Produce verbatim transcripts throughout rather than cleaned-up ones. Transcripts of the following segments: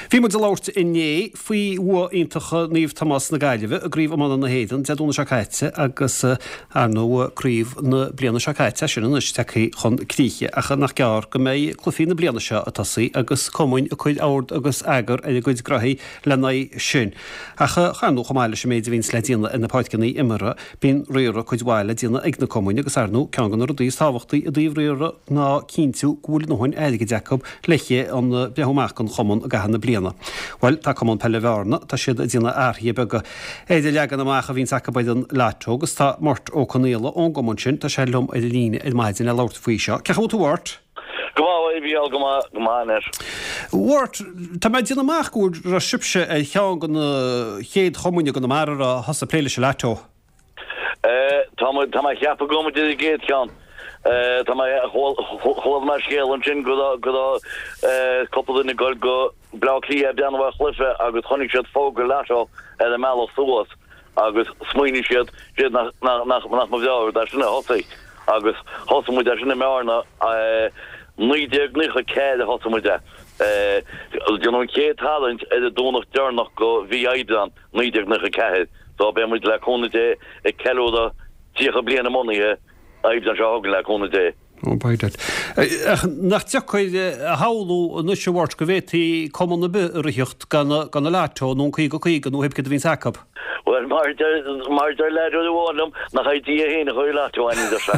Bhí mu láirt inné faoi bhua iontacha níomh Thomas na Gaillimhe a gríomh amana na héan deadúna seáite agus anóríomh na bliana seáite sin is teí chun críe a chu nach cear go méid chlufií na bliana se a tasaí agus común a chuid áard agus agur a chuid grothaí lena sin. A chu cheanú chomáile sem méid vín le díanana ina páitcinnaí imara bín riora chuid bháile díanana ag na común agus arnú ceangan ar a dtíos táhachtaí a dtíomh riora ná cíntiú gúil nóhain Aige Jacob leiche an behamachchan chomon a gahanna bliana. Well, tá chomon pelle bharna, tá siad a dína airthe bega éidir legan amach a bhín saca baid an látó, agus tá mort ó Conéla ón gomon sin, tá sellum a líne i maidin a láirt faoi seo. Cecha tú Wart? Gomá é bhíal gomáir. Wart, tá maid dína amach gúr ra sibse a chean gan chéad chomúine gan mar a hasa pléile se látó? Tá mai cheappa gomad i géad cean. Tá mai chomh mar scéal an sin go couple in go go blachlí a deanmha chlufe agus chonig siad fógur látó ar a meall suas agus smuoine siad siad nach nach nach bheáir dar sinna hosaí agus hosamú dar sinna mearna nuideag nucha céad a hosamú de. Dionú cé talent ar a dúnach dearnach go bhí aidan nuideag nucha céad, so be muid le chuna dé ag ceúda tíocha bliana monithe aidan se hagan le chuna dé. Ó baidir. Nach teachchuid a haú nu se bhhart go bhhétaí comman na buíocht gan na látó nó chuí go chuí gan nó hebcid a bhín sacab. Well mar mar der leidir bhálam nach chaidtí a héna chuir látóhaine se.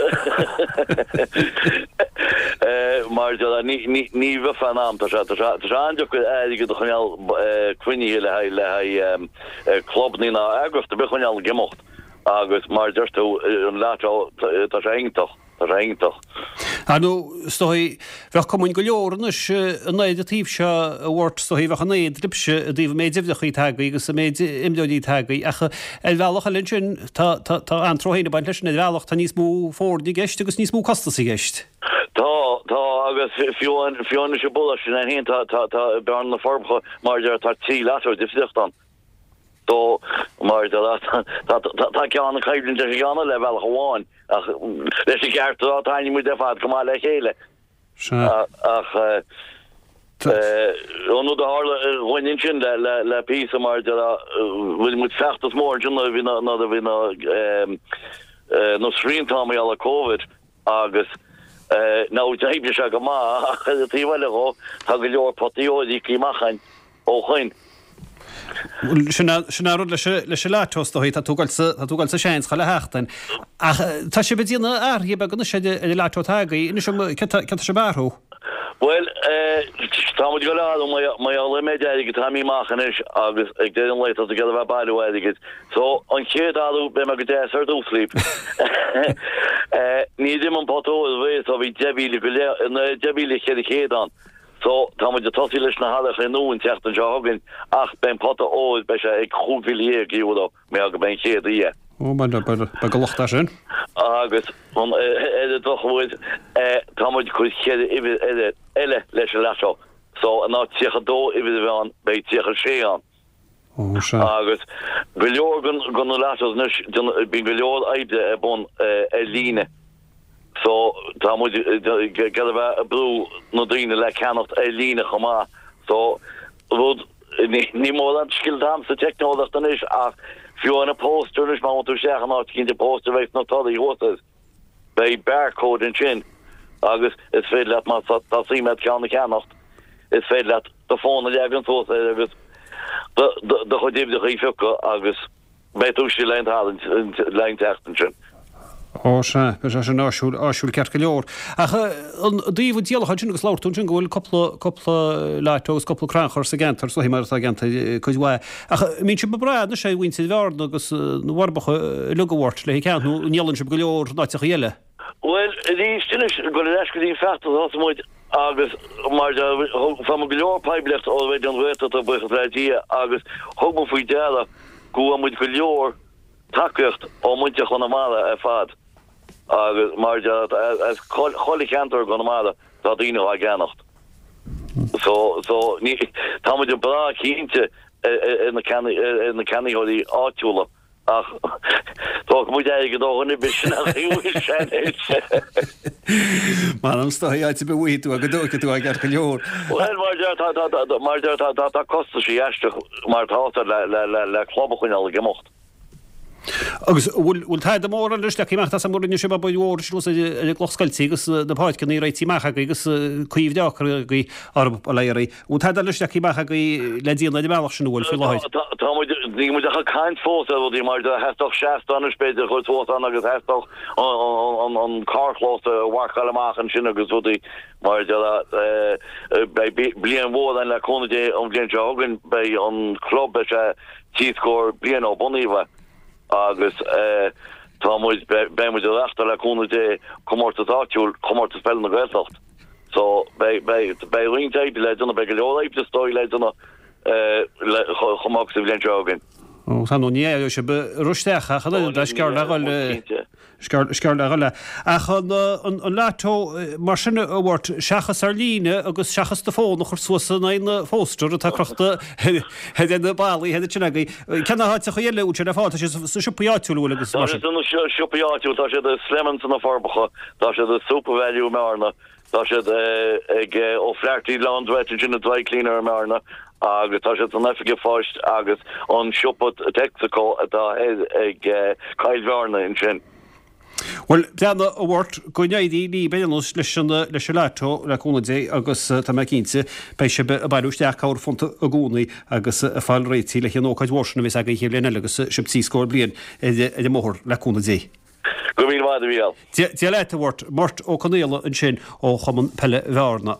Mar ní bh fan amta se anide go aige do chuneal cuiine le le club ní na agrafta be chuneal gimocht agus mar deirú an látó tá sé ingtoch. Reintach. Anu stoi bheith común go leornas an éidir tíb se bhhart stoí bheith an éiad dripse a dtíobh méid dibhdechaí tagaí agus a méid imdeoí tagaí acha el bhealach a lin sin tá antrohéine baint leis na bhealach tá níos mú fórdaí gceist agus níos mú costaí gceist. Tá tá agus fiúan fiúna se bula sin an héon tá tá bean na formcha mar dear tá tí látó difteachtan. So mar tá ceanna caiblinn de ganna le bhealach amháin ach leis i ceartú á taine mu defaad go má le chéile ach ónú a hála bhain sin le le pí mar bhfuil mu feachtas mór sinna bhí ná a bhí nó sríontáí a COVID agus ná éibre se go má tíhile go tá go leor potíódí cíimechain ó chuin. Sinna rud le se látóstóí tá túgáil sa séins cha le heachtain. Tá sé bedíanana airthe be gona sé le látótágaí ina ce se barthú? Well, tá go le mai le méid aige tá míachchanis agus ag dé an leit a ge bh bailú aigeid. So an chéadú be me go dé ar dúslíp. Ní dim an potó bhés a bhí debíle go le debíle chéad chéad. So tá de tosí leis na hallach in nún techt an jogin ach ben potta óid be se ag chuúvilé giúdo mé a go ben chéad í. Ó be go lochtá sin? Agus an é dochhid tá chuid chéad eile leis leisio. So an ná tícha dó iad bheán bei tícha sé an. Agus go leor gon na leis bín go leor aide bon é líne. So tá mu ge a brú no dríine le ceannacht é lína chomá. So bhd ní mór an skilldam sa technolacht an is ach fiú an a póster is má tú seach an cinn de póster veith nó toí hótas bei barcode in sin agus is féad le má tá sí me ceanna ceannacht is féad le de fóna legan tó agus de chodíb de chi fuca agus beú sí leint há leint techten sin. Ó se be se náisiúil áisiúil ceart go leor. An díomh díalacha sin agus láirtún sin gohfuil coppla leitós coppla cránchar sa gentar so hí mar a genta chuidhha. Mín si bebrad na sé bhain si bhar agus warbacha lugahhart le ceanú níalann si go leor náiteach eile. Well, dí sinne go leis go dí fecht muid agus mar fan go leor peiblecht ó bheith an bhhéta a bucha réití agus thugman faoi déala go muid go leor takeocht ó muinte chun amala a fad. agus mar as cholig cantor go normal dat dino a ganacht. So so ní tá de bra kinte in de can in de canny holi átúla ach toch moet jij doch een beetje naar Jewish zijn. Maar dan sta je uit te bewezen toe, gedoe je toe ik gehoor. Wel maar dat dat dat maar dat dat dat kost je eerst maar het had la la la la club kon al gemocht. Agus bhfuil taid mór an luiste imach as mór se b jóir lu glosscailtí agus na páid ní réití meach agus cuomh deach go arb a léirí. ú taid a luiste imach go ledíonna de meach sin bhfuil fi láid. Tá ní mu a caiint fósa bhí mar de heach seaast an spéidir chu tó an agus heach an carchlósta bhhaáil amach an sin agus bhí mar blian bhór an le chunadé an blian hagann bei an club se tíscór blian ó buníomh. agus tá be mu reachta le chuna dé commórtatáúil commórta spell na gréiltocht. So bei ringteid le duna be leib de stoi le duna chomach sa bblion jogin. Ó san ní se be rustecha cha cear leáil scar le a an látó mar sinna bhhart seachas ar líne agus seachas de fón chur suasa na fóstar a táreachta na bailí he sinna cena háid a chuile út na fáta siúpaáúil agus siúpaáú tá sé de sleman na farbacha tá sé de supervalú marna tá sé ag ó fleirtí landwete sinna dwaiclínar marna agus tá sé an efige fáist agus an siúpa Texaco atá ag caiilhharna in sin. Well, deanna a bhhart go neidí ní béanús leis leis se látó leúna dé agus tá me cínte bei se a bailúisteach áir fonta a gúnaí agus a fáil réití le nóáid bhna vis a chéléine agus sibtííscóir blion é mór leúna dé. Go mín bhil. Tí leit a bhhart mart ó canéala an sin ó chaman pelle bhharna.